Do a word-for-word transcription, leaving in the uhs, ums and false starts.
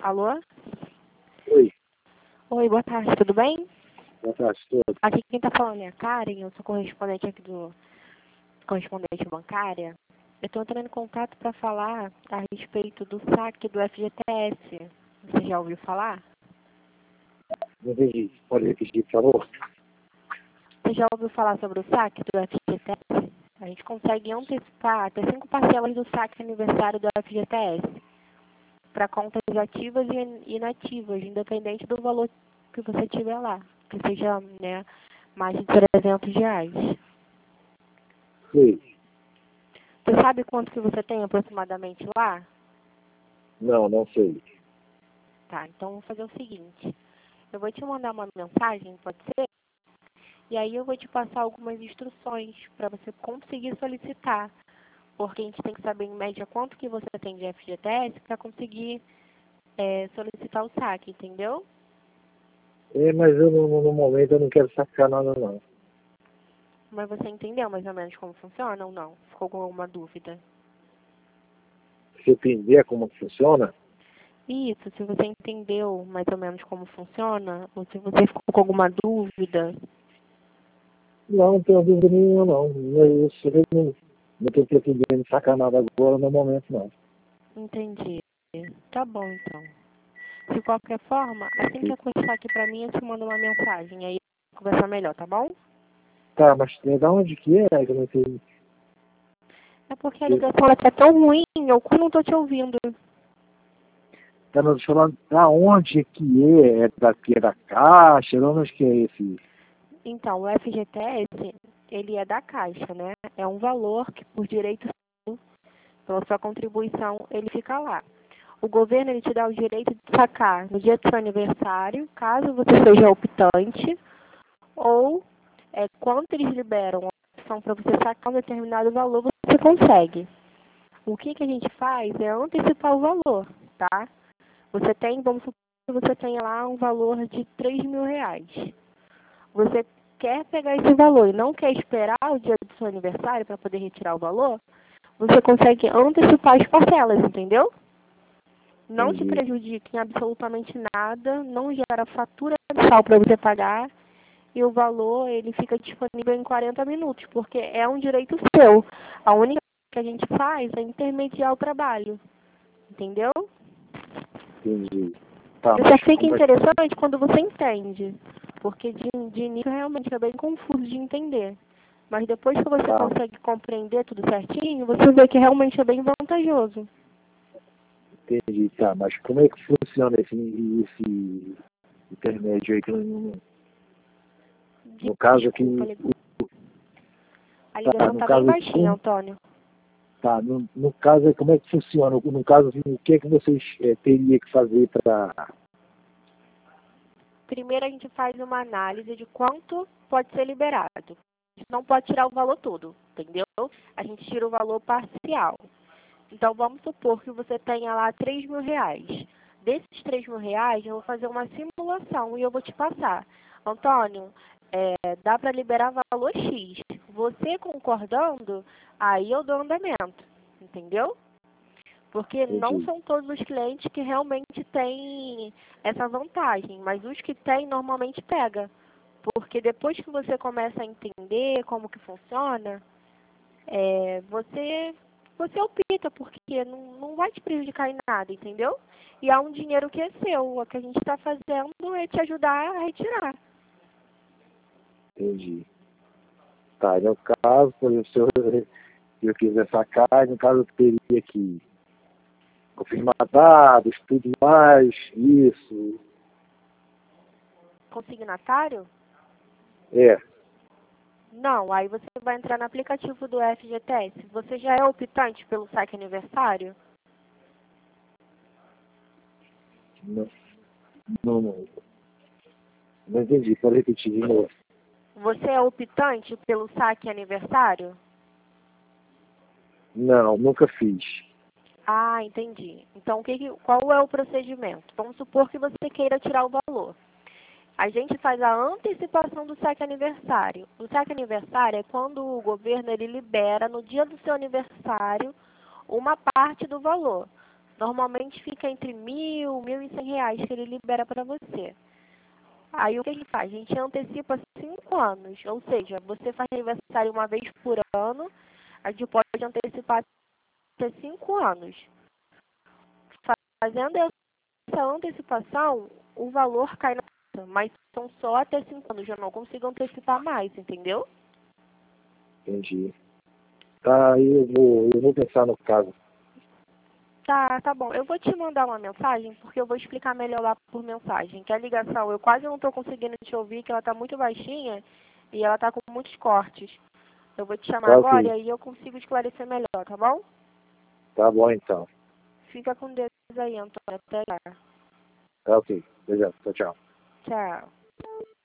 Alô? Oi, Oi, boa tarde, tudo bem? boa tarde a todos. Aqui quem tá falando é a Karen, eu sou correspondente aqui do correspondente bancária. Eu estou entrando em contato para falar a respeito do saque do F G T S. Você já ouviu falar? Não entendi. Pode repetir, por favor? Você já ouviu falar sobre o saque do F G T S? A gente consegue antecipar até cinco parcelas do saque aniversário do F G T S para contas ativas e inativas, independente do valor que você tiver lá, que seja, né, mais de trezentos reais. Sim. Você sabe quanto que você tem aproximadamente lá? Não, não sei. Tá, então vou fazer o seguinte. Eu vou te mandar uma mensagem, pode ser? E aí eu vou te passar algumas instruções para você conseguir solicitar. Porque a gente tem que saber em média quanto que você tem de F G T S para conseguir é, solicitar o saque, entendeu? É, mas eu no, no momento eu não quero sacar nada não. Mas você entendeu mais ou menos como funciona ou não? Ficou com alguma dúvida? Se entender como funciona, Isso, se você entendeu mais ou menos como funciona, ou se você ficou com alguma dúvida. não, não tenho dúvida nenhuma não. Eu, eu não, não estou pretendendo sacar nada agora no momento não. Entendi. Tá bom, então. De qualquer forma, assim que acostar aqui pra mim, eu te mando uma mensagem. Aí eu conversar melhor, tá bom? Tá, mas é, da onde que é que eu não entendi? É porque a ligação aqui é tão ruim, eu não tô te ouvindo. Tá nos falando da onde que é? É daqui, é da Caixa? De onde que é esse? Então, o F G T S, ele é da Caixa, né? É um valor que, por direito, pela sua contribuição, ele fica lá. O governo, ele te dá o direito de sacar no dia do seu aniversário, caso você seja optante, ou é, quando eles liberam a opção para você sacar um determinado valor, você consegue. O que, que a gente faz é antecipar o valor, tá? Você tem, vamos supor que você tenha lá um valor de três mil reais. Você quer pegar esse valor e não quer esperar o dia do seu aniversário para poder retirar o valor, você consegue antecipar as parcelas, entendeu? Não te Entendi. prejudica em absolutamente nada, não gera fatura mensal para você pagar e o valor ele fica disponível em quarenta minutos, porque é um direito seu. A única coisa que a gente faz é intermediar o trabalho, entendeu? Entendi. Tá, Isso mas só fica como é que... interessante quando você entende, porque de, de início realmente é bem confuso de entender. Mas depois que você Tá, consegue compreender tudo certinho, você vê que realmente é bem vantajoso. entendi, tá, mas como é que funciona esse, esse intermédio aí que eu não... De- No caso aqui, Desculpa, a ligação a tá, ligação no tá bem caso, baixinha, como, Antônio. tá, no, no caso, como é que funciona? No caso, assim, o que é que vocês é, teriam que fazer para... Primeiro a gente faz uma análise de quanto pode ser liberado. A gente não pode tirar o valor todo, entendeu? A gente tira o valor parcial. Então vamos supor que você tenha lá três mil reais. Desses três mil reais, eu vou fazer uma simulação e eu vou te passar. Antônio, é, dá para liberar valor X. Você concordando, aí eu dou andamento, entendeu? Porque não Entendi, são todos os clientes que realmente têm essa vantagem, mas os que têm normalmente pega. Porque depois que você começa a entender como que funciona, é, você, você opta, porque não, não vai te prejudicar em nada, entendeu? E há um dinheiro que é seu. O que a gente está fazendo é te ajudar a retirar. entendi. Tá, no caso, por exemplo, se eu, se eu quiser sacar, no caso eu teria que confirmar dados, tudo mais, isso, Consignatário? é, Não, aí você vai entrar no aplicativo do F G T S. Você já é optante pelo saque aniversário? não, não, não, não entendi, pode repetir de novo. Você é optante pelo saque aniversário? Não, nunca fiz. Ah, entendi. Então, o que que- qual é o procedimento? Vamos supor que você queira tirar o valor. A gente faz a antecipação do saque aniversário. O saque aniversário é quando o governo ele libera no dia do seu aniversário uma parte do valor. Normalmente fica entre mil, mil e cem reais que ele libera para você. Aí o que a gente faz? A gente antecipa cinco anos, ou seja, você faz aniversário uma vez por ano, a gente pode antecipar até cinco anos. Fazendo essa antecipação, o valor cai na conta, mas são só até cinco anos, eu não consigo antecipar mais, entendeu? Entendi. Tá, aí eu vou, eu vou pensar no caso. Tá, tá bom. Eu vou te mandar uma mensagem, porque eu vou explicar melhor lá por mensagem. Que a ligação, eu quase não estou conseguindo te ouvir, que ela está muito baixinha e ela está com muitos cortes. Eu vou te chamar Tá agora e ok. aí eu consigo esclarecer melhor, tá bom? Tá bom então. Fica com Deus aí, Antônio. Até já. Tá ok. Beleza. Tchau, tchau. Tchau.